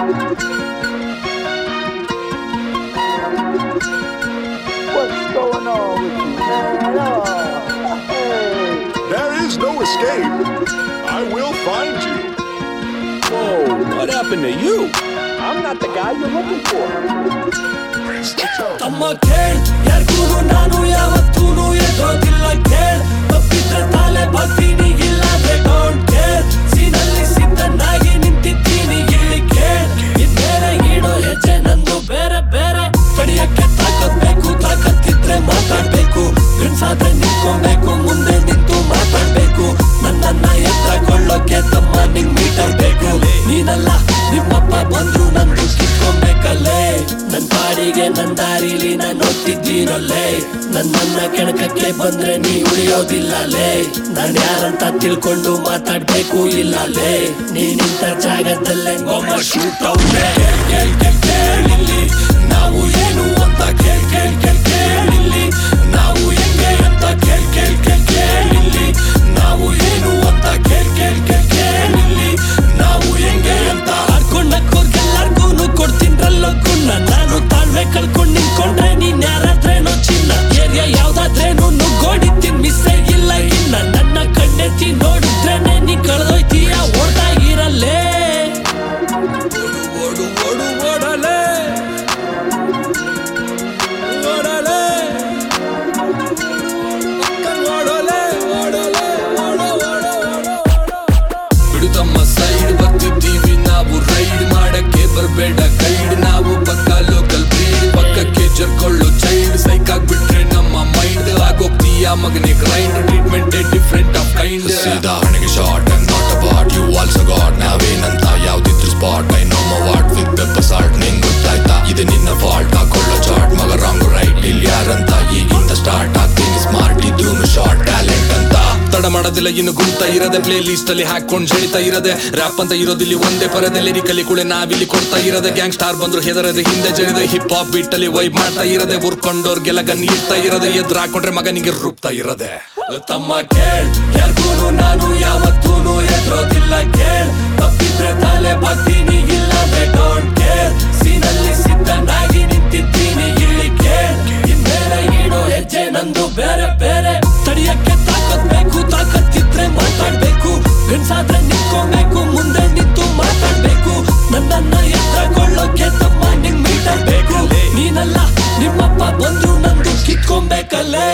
What's going on with you, man? Oh, hey. There is no escape. I will find you. Whoa, what happened to you? I'm not the guy you're looking for. ತಮ್ಮ ಕೇಳ್ ಯಾರ್ಗೂನು ನಾನು ಯಾವತ್ತೂನು ಎದುರೋದಿಲ್ಲ ಕೇಳ್ ತಪ್ಪಿದ್ರೆ ತಾಲೆ ಬರ್ತೀನಿ ಇಲ್ಲಾಂದ್ರೆ don't care ಸೀನಲ್ಲಿ ಸಿದ್ಧನಾಗಿ ನಿಂತಿದ್ದೀನಿ ಇಲ್ಲಿ ಕೇಳ್ ಇನ್ಮೇಲೆ ಇಡೋ ಹೆಜ್ಜೆ ನಂದು ಬೇರೆ ಬೇರೆ ತಡಿಯಕ್ಕೆ ತಾಕತ್ಬೇಕು ತಾಕತ್ತಿದ್ರೆ ಮಾತಾಡ್ಬೇಕು ಗಂಡ್ಸಾದ್ರೆ ನಿಂತ್ಕೊಬೇಕು ಮುಂದೆ ನಿಂತು ಮಾತಾಡ್ಬೇಕು ನನ್ನನ್ನ ಎತ್ತಕೊಳ್ಳೋಕೆ ತಮ್ಮ ನಿಂಗ್ ಮೀಟರ್ ಬೇಕು ನೀನಲ್ಲ ನಿಮ್ಮಪ್ಪ ಬಂದ್ರು ನಂದು ಕಿತ್ಕೊಬೇಕಲ್ಲೇ ನನ್ ಪಾಡಿಗೆ ನನ್ ದಾರಿಲಿ ನಾನು ಹೋಗ್ತಿದ್ದೀನಲ್ಲೇ ನನ್ನ ಕೆಣಕಕ್ಕೆ ಬಂದ್ರೆ ನೀ ಉಳಿಯೋದಿಲ್ಲಲೇ ನಾನ್ ಯಾರಂತ ತಿಳ್ಕೊಂಡು ಮಾತಾಡ್ಬೇಕು ಇಲ್ಲಲೇ ನೀ ನಿಂತ ಜಾಗದಲ್ಲೇ ಗೊಮ್ಮ ಶೂಟ್ ಔಟ್ ಕೇಳಿಲ್ಲಿ ನಾವು ಏನು ಅಂತ ಕೇಳಿಲ್ಲಿ ನಾವು ಹೆಂಗೆ ಅಂತ ಕೇಳಿಲ್ಲಿ ನಾವು ಏನು ಅಂತ ಕೇಳಿಲ್ಲಿ ನಾವು ಹೆಂಗೆ ಅಂತ ಆಡ್ಕೊಂಡಕ್ಕೋರ್ಗೆಲ್ಲರಿಗೂ ಕೊಡ್ತೀನ್ರಲ್ಲೋಗುನ್ನ ನಾನು ತಾಳ್ಮೆ ಕಳ್ಕೊಂಡ್ ನಿಂತ್ಕೊಂಡ್ರೆ ನೀನ್ ಯಾರಾದ್ರೇನೋ ಚಿನ್ನ ಏರಿಯಾ ಯಾವ್ದಾದ್ರೇನು ನುಗ್ಗೋಡಿತ್ತೀನಿ ಮಿಸ್ಸೇ ಇಲ್ಲ ಇನ್ನ ನನ್ನ ಕಣ್ಣೆತ್ತಿ ನೋಡಿದ್ರೇನೆ ನೀ ಕಳ್ದೋಯ್ತೀಯ ಓಡಾಗಿರಲ್ಲೇ ಓಡು ಓಡು ಓಡಲೇ ಓಡಲೇ ಓಡಲೇ ಓಡಲೇ ಬಿಡು ತಮ್ಮ ಸೈಡ್ ಬರ್ತಿದ್ದೀವಿ ನಾವು ರೈಡ್ ಮಾಡಕ್ಕೆ ಬರ್ಬೇಡ ಗೈಡ್ ನಾವು ಪಕ್ಕ ಲೋಕಲ್ ಬ್ರೀಡ್ ಪಕ್ಕಕ್ಕೆ ಜರ್ಕೊಳ್ಳೋ ಚೈಲ್ಡ್ ಸೈಕ್ ಆಗ್ಬಿಟ್ರೆ ನಮ್ಮ ಮೈಂಡ್ ಆಗೋಗ್ತೀಯ ಮಗನೇ grind treatment different of kind ಸೀದಾ ಹಣೆಗೆ short and not about you also got ನಾವೇನಂತ ಯಾವ್ದಿದ್ರು spot I know my what with pepper salt ನಿಂಗ್ ಗೊತ್ತಾಯ್ತಾ ಇದು ನಿನ್ನ ಫಾಲ್ಟ್ ಹಾಕೊಳ್ಳೋ ಚಾರ್ಟ್ ಮಗ ರಾಂಗ್ ರೈಟ್ ಇಲ್ಲಿ ಯಾರಂತ ಈಗಿಂದ ಸ್ಟಾರ್ಟ್ ಆಗ್ತೀನಿ ಸ್ಮಾರ್ಟ್ ಇದ್ರೂನು ಶಾರ್ಟ್ ಟ್ಯಾಲೆಂಟ್ ಅಂತ ತಡ ಮಾಡೋದಿಲ್ಲ ಇನ್ನು ಗುಂತ ಇರದೆ ಪ್ಲೇ ಲಿಸ್ಟ್ ಅಲ್ಲಿ ಹಾಕೊಂಡ್ ಹೇಳ್ತಾ ಇರದೆ ರ್ಯಾಪ್ ಅಂತ ಇರೋದಿಲ್ಲಿ ಒಂದೇ ಪರದೆ ಲಿರಿಕಲಿ ಕೂಡ ನಾವಿಲ್ಲಿ ಕೊಡ್ತಾ ಇರದೆ ಗ್ಯಾಂಗ್ ಸ್ಟಾರ್ ಬಂದ್ರು ಹೆದರದೆ ಹಿಂದೆ ಜರಿದೆ ಹಿಪ್ ಹಾಪ್ ಬೀಟ್ ಅಲ್ಲಿ ವೈಬ್ ಮಾಡ್ತಾ ಇರದೆ ಉರ್ಕೊಂಡೋರ್ಗೆಲ್ಲ ಗನ್ ಇಡ್ತಾ ಇರದೆ ಎದ್ರ ಹಾಕೊಂಡ್ರೆ ಮಗನಿಗೆ ರೂಪ್ತಾ ಇರದೆ ತಮ್ಮ ಕೇಳ್ ಯಾರ್ಗೂನು ನಾನು ಯಾವತ್ತೂನು ಎದುರೋದಿಲ್ಲ ಕೇಳ್ ತಪ್ಪಿದ್ರೆ ತಾಲೆ ಬರ್ತೀನಿ ಇಲ್ಲಾಂದ್ರೆ ಡೋಂಟ್ ಕೇರ್ ಸೀನಲ್ಲಿ ಸಿದ್ಧನಾಗಿ ನಿಂತಿದ್ದೀನಿ ಇಲ್ಲಿ ಕೇಳ್ ಇನ್ಮೇಲೆ ಇಡೋ ಹೆಜ್ಜೆ ನಂದು ಬೇರೆ ಬೇರೆ ತಡಿಯಕ್ಕೆ ತಾಕತ್ಬೇಕು ತಾಕತ್ತಿದ್ರೆ ಮಾತಾಡ್ಬೇಕು ಗಂಡ್ಸಾದ್ರೆ ನಿಂತ್ಕೊಬೇಕು ಮುಂದೆ ನಿಂತು ಮಾತಾಡ್ಬೇಕು ನನ್ನನ್ನ ಎತ್ತಕೊಳ್ಳೋಕೆ ತಮ್ಮ ನಿಂಗ್ ಮೀಟರ್ ಬೇಕು ನೀನಲ್ಲ ನಿಮ್ಮಪ್ಪ ಬಂದ್ರು ನಂದು ಕಿತ್ಕೊಬೇಕಲ್ಲೇ